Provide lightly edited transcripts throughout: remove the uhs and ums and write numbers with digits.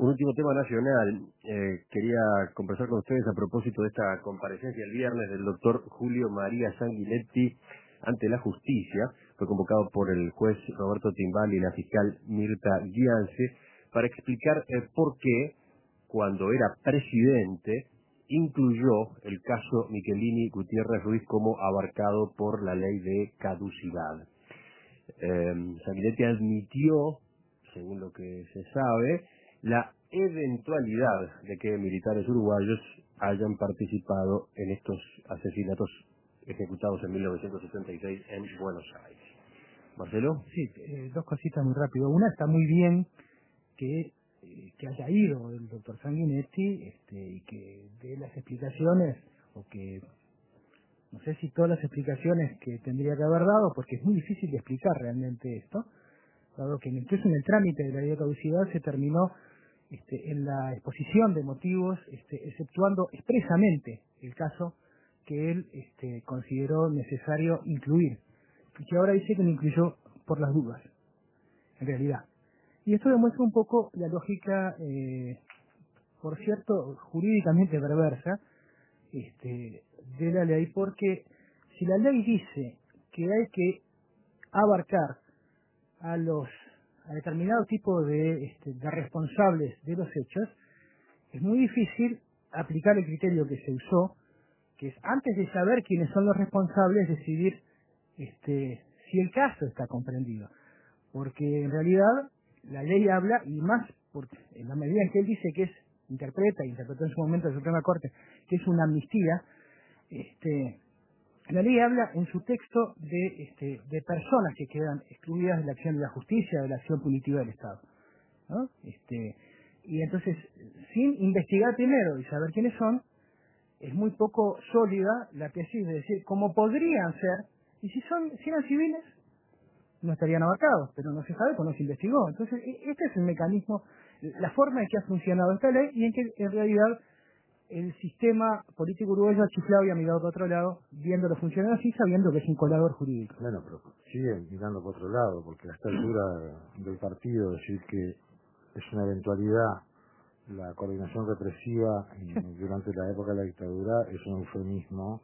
un último tema nacional. Quería conversar con ustedes a propósito de esta comparecencia el viernes del doctor Julio María Sanguinetti ante la justicia. Fue convocado por el juez Roberto Timbal y la fiscal Mirta Guiance para explicar por qué, cuando era presidente, incluyó el caso Michelini Gutiérrez Ruiz como abarcado por la ley de caducidad. Sanguinetti admitió, según lo que se sabe, la eventualidad de que militares uruguayos hayan participado en estos asesinatos ejecutados en 1976 en Buenos Aires. ¿Marcelo? Sí, dos cositas muy rápido. Una, está muy bien que haya ido el doctor Sanguinetti y que dé las explicaciones, o que no sé si todas las explicaciones que tendría que haber dado, porque es muy difícil de explicar realmente esto, dado que incluso en el trámite de la ley de caducidad se terminó en la exposición de motivos, exceptuando expresamente el caso que él consideró necesario incluir, y que ahora dice que lo incluyó por las dudas, en realidad. Y esto demuestra un poco la lógica, por cierto, jurídicamente perversa, de la ley, porque si la ley dice que hay que abarcar a determinado tipo de responsables de los hechos, es muy difícil aplicar el criterio que se usó, que es antes de saber quiénes son los responsables, decidir si el caso está comprendido, porque en realidad la ley habla, y más porque en la medida en que él dice que interpretó en su momento la Suprema Corte, que es una amnistía, la ley habla en su texto de personas que quedan excluidas de la acción de la justicia, de la acción punitiva del Estado, ¿no? Y entonces, sin investigar primero y saber quiénes son, es muy poco sólida la tesis de decir cómo podrían ser, y si eran civiles, no estarían abarcados, pero no se sabe, pues no se investigó. Entonces, este es el mecanismo, la forma en que ha funcionado esta ley, y en que en realidad el sistema político uruguayo ha chiflado y ha mirado por otro lado, viéndolo funcionar así, sabiendo que es un colador jurídico. Bueno, pero sigue mirando por otro lado, porque a esta altura del partido decir que es una eventualidad la coordinación represiva durante la época de la dictadura es un eufemismo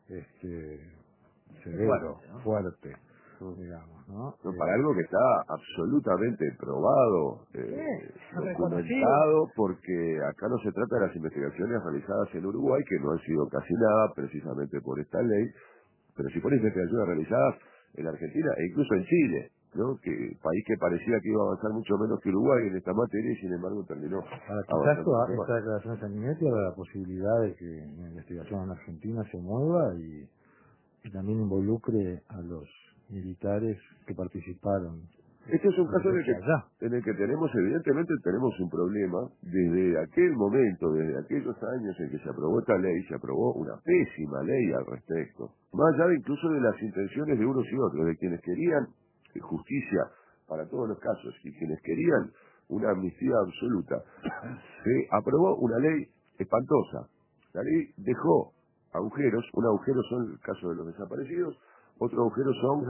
severo, fuerte, digamos, ¿no? Para algo que está absolutamente probado, documentado, porque acá no se trata de las investigaciones realizadas en Uruguay, que no han sido casi nada precisamente por esta ley, pero sí por investigaciones realizadas en Argentina e incluso en Chile, ¿no? Que país que parecía que iba a avanzar mucho menos que Uruguay en esta materia, y sin embargo terminó avanzando. Quizás esta declaración de Sanguinetti abre la posibilidad de que la investigación en Argentina se mueva y también involucre a los militares que participaron. Este es un caso en el que evidentemente tenemos un problema. Desde aquel momento, desde aquellos años en que se aprobó esta ley, se aprobó una pésima ley al respecto. Más allá incluso de las intenciones de unos y otros, de quienes querían justicia para todos los casos y quienes querían una amnistía absoluta. Se aprobó una ley espantosa. La ley dejó agujeros. Un agujero son el caso de los desaparecidos, otro agujero son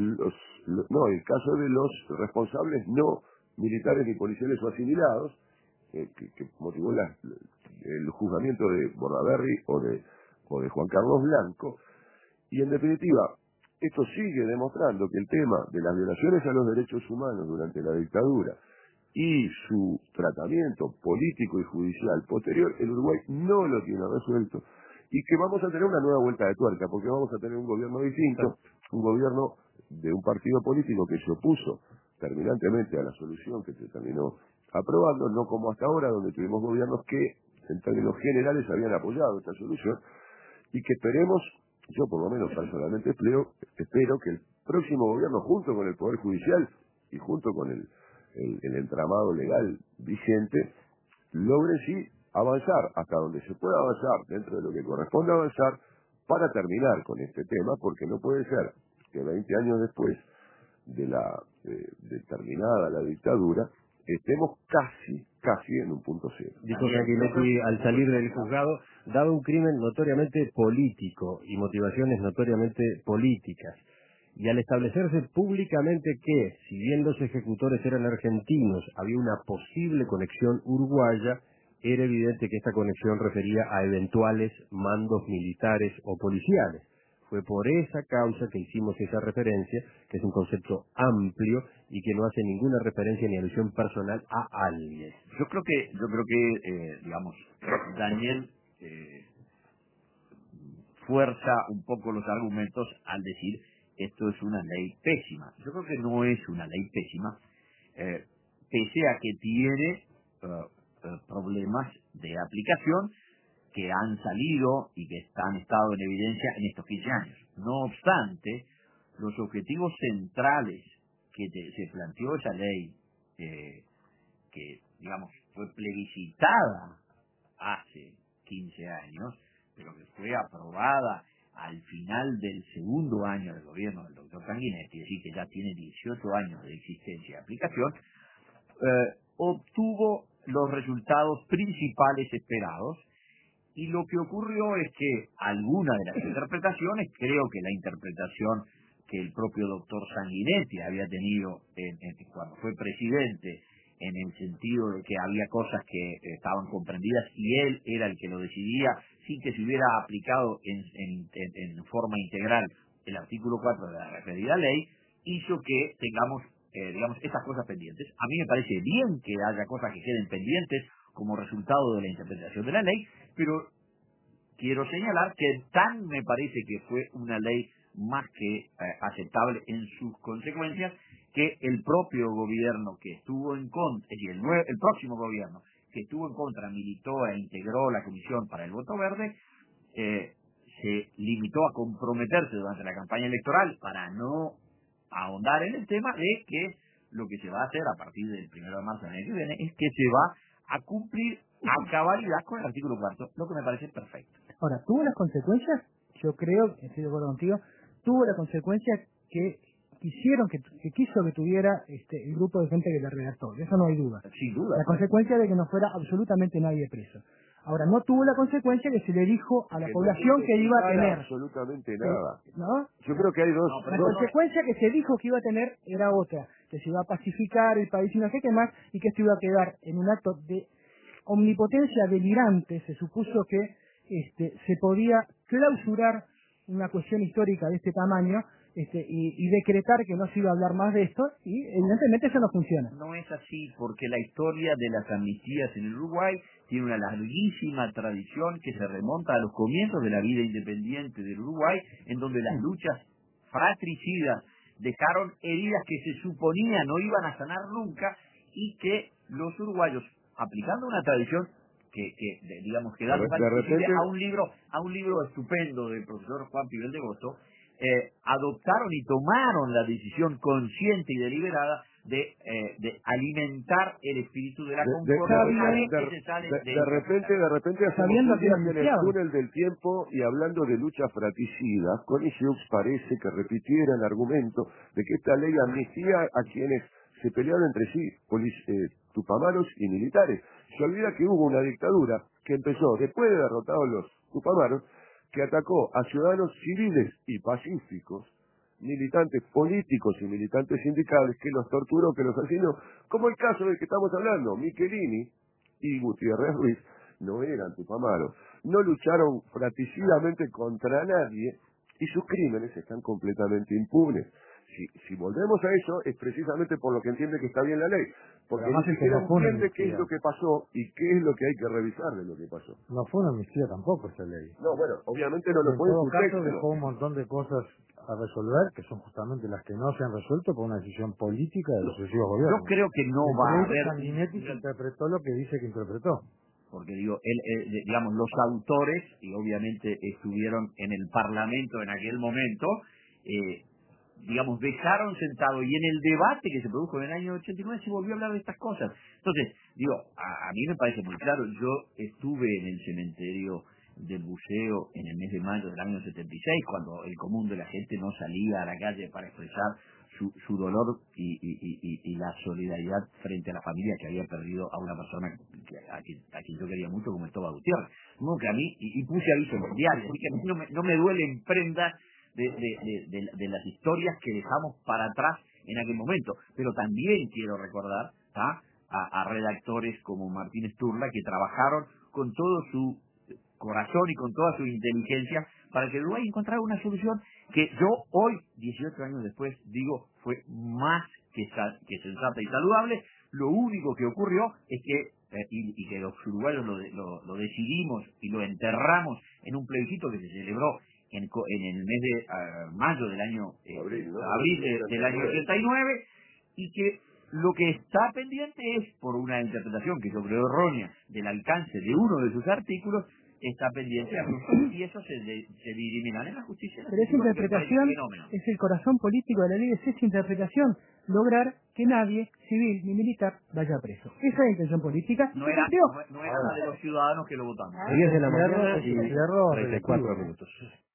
el caso de los responsables no militares ni policiales o asimilados, que motivó el juzgamiento de Bordaberry o de Juan Carlos Blanco. Y en definitiva, esto sigue demostrando que el tema de las violaciones a los derechos humanos durante la dictadura y su tratamiento político y judicial posterior, el Uruguay no lo tiene resuelto, y que vamos a tener una nueva vuelta de tuerca, porque vamos a tener un gobierno distinto, un gobierno de un partido político que se opuso terminantemente a la solución que se terminó aprobando, no como hasta ahora, donde tuvimos gobiernos que en términos generales habían apoyado esta solución, y que esperemos, yo por lo menos personalmente espero que el próximo gobierno, junto con el Poder Judicial y junto con el entramado legal vigente, logre sí avanzar hasta donde se pueda avanzar dentro de lo que corresponde avanzar para terminar con este tema, porque no puede ser que 20 años después de terminada la dictadura estemos casi en un punto cero. Dijo Sanguinetti al salir del juzgado, dado un crimen notoriamente político y motivaciones notoriamente políticas. Y al establecerse públicamente que, si bien los ejecutores eran argentinos, había una posible conexión uruguaya, era evidente que esta conexión refería a eventuales mandos militares o policiales. Fue por esa causa que hicimos esa referencia, que es un concepto amplio y que no hace ninguna referencia ni alusión personal a alguien. Yo creo que digamos, Daniel fuerza un poco los argumentos al decir esto es una ley pésima. Yo creo que no es una ley pésima, pese a que tiene problemas de aplicación que han salido y que han estado en evidencia en estos 15 años. No obstante, los objetivos centrales que se planteó esa ley, que, digamos, fue plebiscitada hace 15 años, pero que fue aprobada al final del segundo año del gobierno del doctor Sanguinetti, es decir, que ya tiene 18 años de existencia y aplicación, obtuvo los resultados principales esperados. Y lo que ocurrió es que alguna de las interpretaciones, creo que la interpretación que el propio doctor Sanguinetti había tenido cuando fue presidente, en el sentido de que había cosas que estaban comprendidas y él era el que lo decidía, sin que se hubiera aplicado en forma integral el artículo 4 de la referida ley, hizo que tengamos, digamos, estas cosas pendientes. A mí me parece bien que haya cosas que queden pendientes como resultado de la interpretación de la ley, pero quiero señalar que tan me parece que fue una ley más que aceptable en sus consecuencias, que el propio gobierno que estuvo en contra, es decir, el próximo gobierno que estuvo en contra, militó e integró la Comisión para el Voto Verde, se limitó a comprometerse durante la campaña electoral, para no ahondar en el tema, de que lo que se va a hacer a partir del 1 de marzo del año que viene es que se va a cumplir a cabalidad con el artículo 4, lo que me parece perfecto. Ahora, ¿tuvo las consecuencias? Yo creo, estoy de acuerdo contigo, tuvo la consecuencia que quiso que tuviera el grupo de gente que la redactó, de eso no hay duda. Sin duda. La consecuencia de que no fuera absolutamente nadie preso. Ahora, no tuvo la consecuencia que se le dijo a la población que iba a tener. Absolutamente nada. ¿No? Yo creo que hay dos. La consecuencia que se dijo que iba a tener era otra, que se iba a pacificar el país y no sé qué más, y que esto iba a quedar en un acto de omnipotencia delirante. Se supuso que se podía clausurar una cuestión histórica de este tamaño y decretar que no se iba a hablar más de esto, y evidentemente eso no funciona. No es así, porque la historia de las amnistías en el Uruguay tiene una larguísima tradición que se remonta a los comienzos de la vida independiente del Uruguay, en donde las luchas fratricidas dejaron heridas que se suponía no iban a sanar nunca, y que los uruguayos, aplicando una tradición digamos, que da lugar a un libro estupendo del profesor Juan Pibel de Gozo, adoptaron y tomaron la decisión consciente y deliberada de alimentar el espíritu de la concordancia. De repente hacemos en el túnel del tiempo, y hablando de luchas fratricidas, con Xiux parece que repitiera el argumento de que esta ley amnistía a quienes se pelearon entre sí, tupamaros y militares. Se olvida que hubo una dictadura que empezó después de derrotados los tupamaros, que atacó a ciudadanos civiles y pacíficos, militantes políticos y militantes sindicales, que los torturó, que los asesinó, como el caso del que estamos hablando. Michelini y Gutiérrez Ruiz no eran tupamaros, no lucharon fratricidamente contra nadie, y sus crímenes están completamente impunes. Si volvemos a eso, es precisamente por lo que entiende que está bien la ley, porque ni siquiera entiende qué es lo que pasó y qué es lo que hay que revisar de lo que pasó. No fue una amnistía tampoco esa ley. No, bueno, obviamente no lo fue. En todo caso dejó un montón de cosas a resolver, que son justamente las que no se han resuelto por una decisión política de los sucesivos gobiernos. Yo creo que no va a haber... Sanguinetti interpretó lo que dice que interpretó. Porque digamos, los autores, y obviamente estuvieron en el Parlamento en aquel momento, digamos, dejaron sentado, y en el debate que se produjo en el año 89 se volvió a hablar de estas cosas. Entonces, a mí me parece muy claro. Yo estuve en el cementerio del Buceo en el mes de mayo del año 76, cuando el común de la gente no salía a la calle para expresar su dolor y la solidaridad frente a la familia que había perdido a una persona a quien yo quería mucho, como Estoba Gutiérrez. No, que a mí, y puse aviso en el diario, así que a mí no me duele en prenda de las historias que dejamos para atrás en aquel momento. Pero también quiero recordar a redactores como Martín Sturla, que trabajaron con todo su corazón y con toda su inteligencia para que Uruguay encontrara una solución que yo hoy, 18 años después, digo fue más que sensata y saludable. Lo único que ocurrió es que y que los uruguayos lo decidimos y lo enterramos en un plebiscito que se celebró en el mes de mayo del año abril del año 89, y que lo que está pendiente es, por una interpretación que yo creo errónea del alcance de uno de sus artículos, está pendiente y eso se dirimirá en la justicia. Pero esa interpretación es el corazón político de la ley, es esa interpretación, lograr que nadie, civil ni militar, vaya preso. Esa es la intención política. No era la de los ciudadanos que lo votaron. 10 de la mañana y 34 minutos.